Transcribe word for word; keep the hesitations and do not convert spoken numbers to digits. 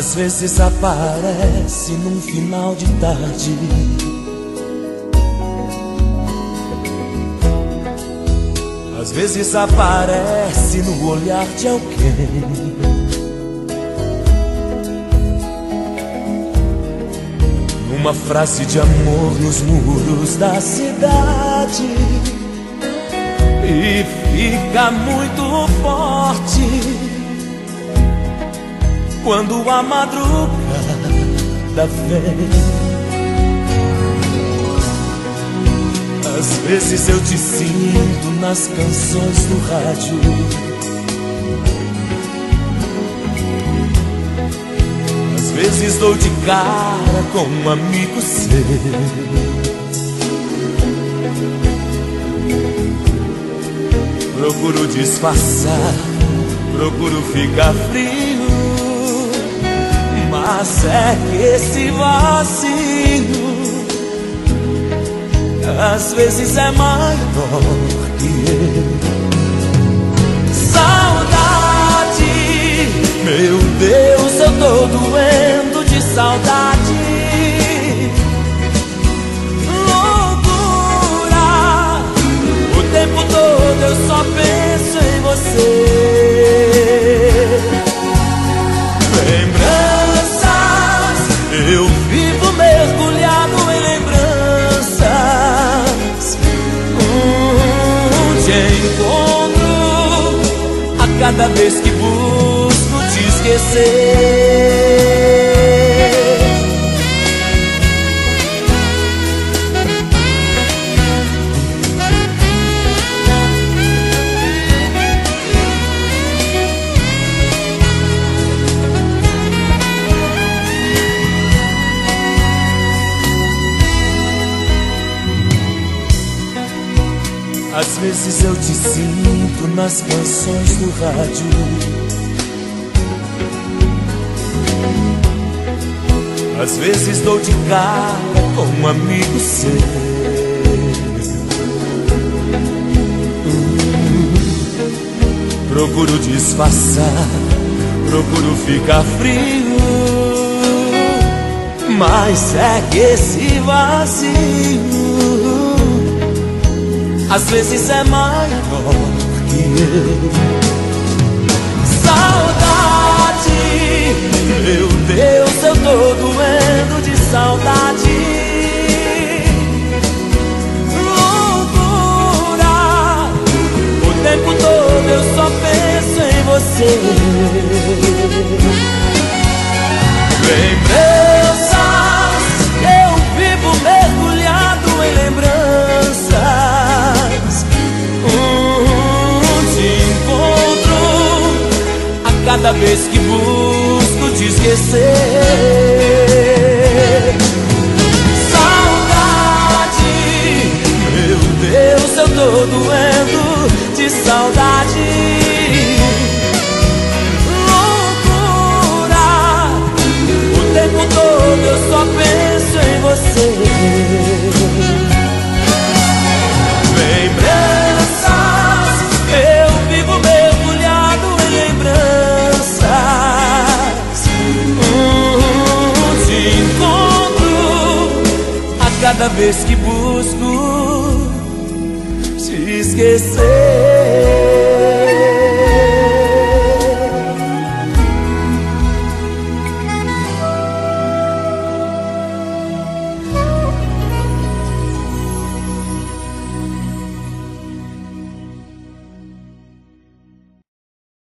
Às vezes aparece num final de tarde, às vezes aparece no olhar de alguém, numa frase de amor nos muros da cidade, e fica muito forte quando a madrugada vem. Às vezes eu te sinto nas canções do rádio, às vezes dou de cara com um amigo seu, procuro disfarçar, procuro ficar frio, mas é que esse vazio às vezes é maior que eu. Saudade, meu Deus, eu tô doendo de saudade. Loucura, o tempo todo eu só penso em você. Lembranças, eu vivo mergulhado em lembranças. Hum, te encontro a cada vez que busco te esquecer. Às vezes eu te sinto nas canções do rádio, às vezes dou de cara com um amigo seu. Hum, procuro disfarçar, procuro ficar frio, mas é que esse vazio às vezes é maior que eu. Saudade, meu Deus, eu tô doendo de saudade. Loucura, o tempo todo eu só penso em você. Lembranças, eu vivo mergulhado em lembranças. Cada vez que busco te esquecer. Saudade, meu Deus, eu tô doendo de saudade. Loucura, o tempo todo eu só penso em você. Lembranças, eu vivo mergulhado em lembranças. Cada vez que busco te esquecer.